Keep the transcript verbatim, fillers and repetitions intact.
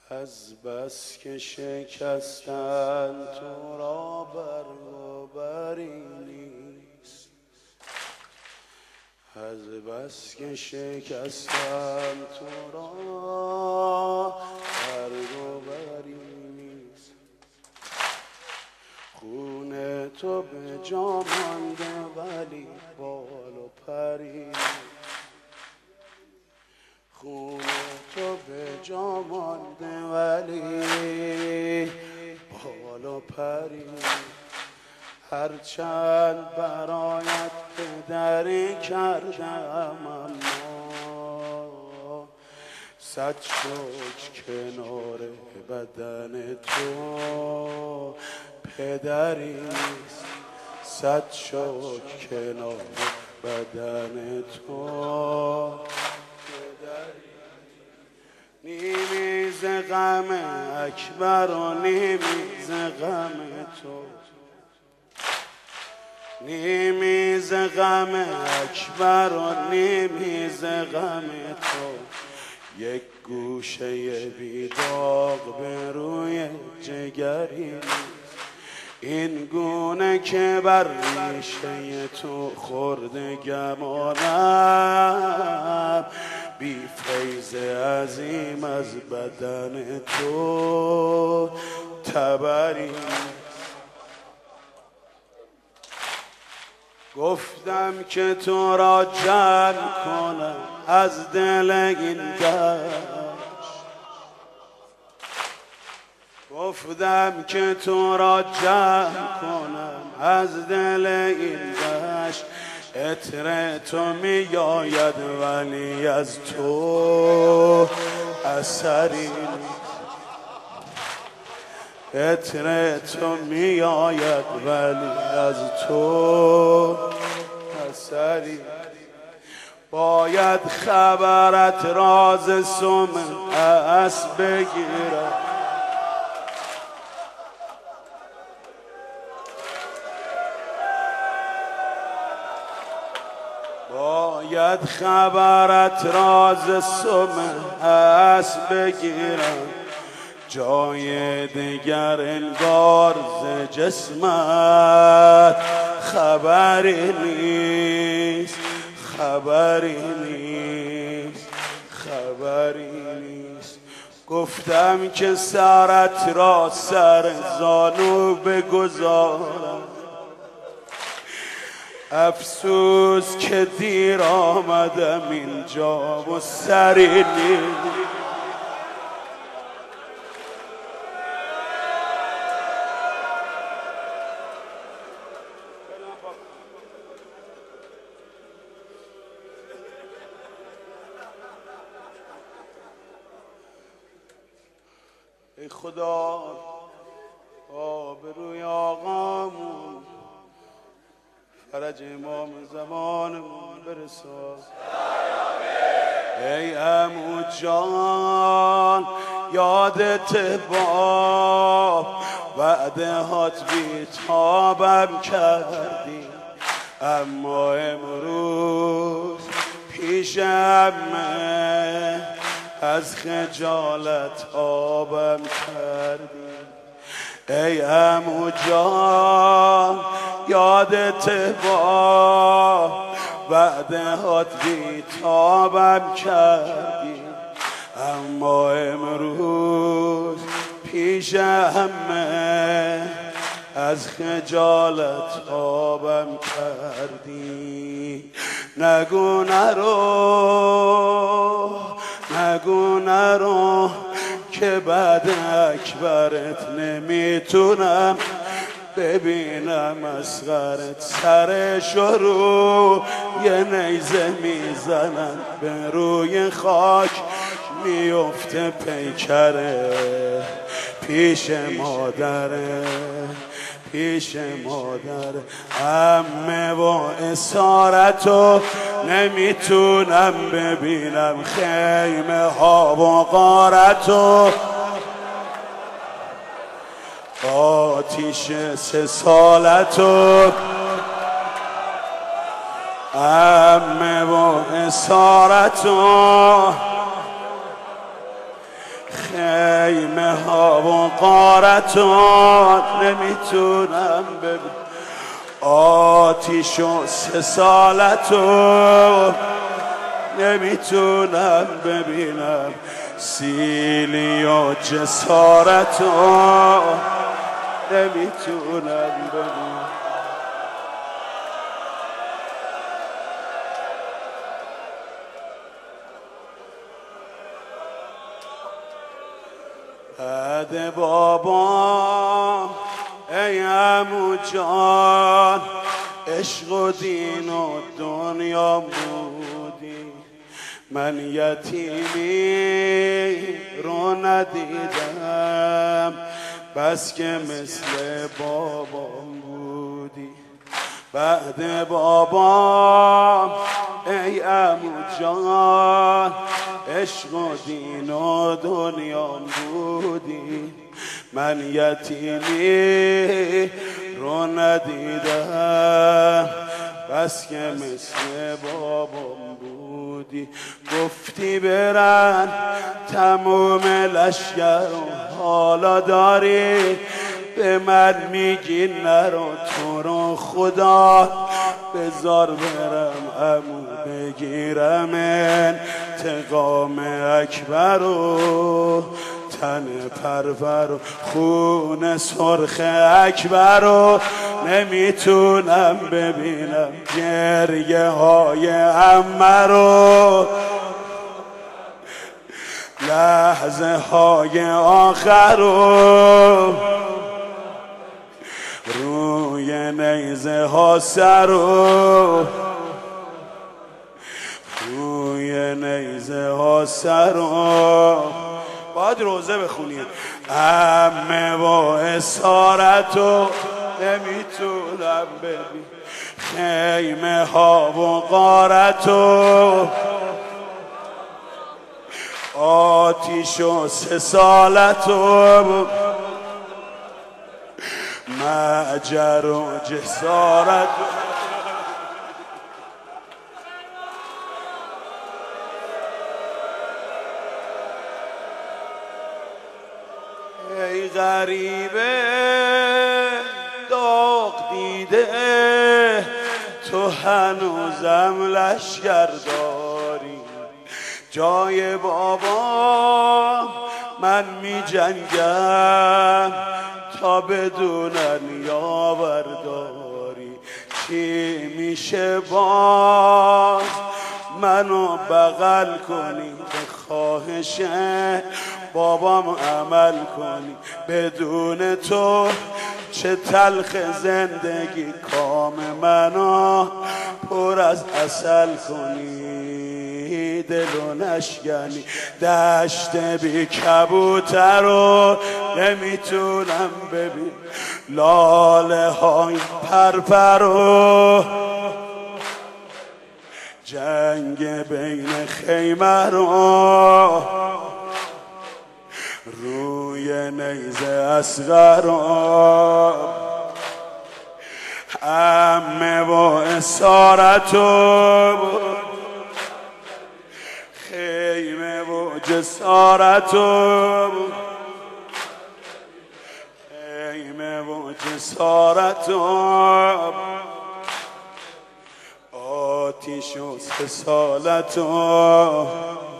از بس که شکستن تو را برگ و بری نیست، از بس که شکستن تو را برگ و بری نیست. خون تو به جا مانده ولی بال و پری، خون تو به جا مانده ولی بال و پری. هرچند برایت پدری کردم اما صد شکر کنار بدن تو پدری نیست، صد شکر کنار بدن تو پدری. نیمی ز غم اکبر و نیمی ز غم تو، نیمی ز غم اکبر و نیمی ز غم تو. یک گوشه بیداغ به روی جگری نیست، این گونه که بر ریشه تو خورده گمانم. بی فیض عظیم از بدن تو تبری. گفتم که تو را جمع کنم از دل این دشت، گفتم که تو را جمع کنم از دل این دشت. عطر تو می آید ولی از تو اثری نیست، عطر تو می آید ولی از تو اثری. باید خبرت راز سمعت بگیرم، باید خبرت راز سمعت بگیرم. جای دیگر انگار ز جسمت خبری نیست، خبری نیست، خبری نیست. گفتم که سرت را سر زانو بگذارم، افسوس که دیر آمدم اینجا و سری نیست. ای خدا آبروی آقامون فرج امام زمانمون برسان. ای عمو جان یادت با وعده هات بیتابم کردی، اما امروز پیش عمه از خجالت آبم کردی. ای عمو جان یادت با وعده هات بیتابم کردی، اما امروز پیش همه از خجالت آبم کردی. نگو نرو، نگو نرو که بعد اکبرت نمیتونم ببینم اصغرت. سرشو رو یه نیزه میزنن به روی خاک میفته پیکره پیش مادره، پیش مادر. عمه و اسارتو نمیتونم ببینم، خیمه ها و غارتو آتیش سه سالتو. عمه و اسارتو خیمه ها و غارتون نمیتونم ببینم، آتیش و سه سالتو نمیتونم ببینم، سیلی و جسارتو نمیتونم ببینم. بعد بابا ای عمو جان، عشق و دین و دنیا بودی، من یتیمی رو ندیدم بس که مثل بابام بودی. بعد بابا ای عمو جان، عشق و دین و دنیا بودی، من یتیمی رو ندیدم بس که مثل بابام بودی. گفتی برن تموم لشگر و حالا داری به من میگی نرو، تو رو خدا بذار برم عمو بگیرم انتقام اکبر و تن پرور و خون سرخ اکبر رو نمیتونم ببینم، گریه های عمه رو لحظه های آخر رو روی نیزه ها سر رو روی نیزه ها سر رو باید روزه بخونید. عمه و اسارتو نمیتونم ببین، خیمه ها و غارتو آتیش و سه سالتو مجر و جسارت. ای غریبه داغ دیده، تو هنوزم لشگر داری، جای بابا من می جنگم تا بدونن یاور داری. چی میشه باز منو بغل کنی، به خواهش بابام عمل کنی، بدون تو چه تلخ زندگی، کام منو پر از عسل کنی، دلو نشکنی، دشت بی کبوتر رو نمیتونم ببین، لاله های پرپر رو جنگ بین خیمه رو روی نیزه اصغر رو عمه و اسارتو خیمه و جسارتو خیمه و جسارتو آتیش و سه سالتو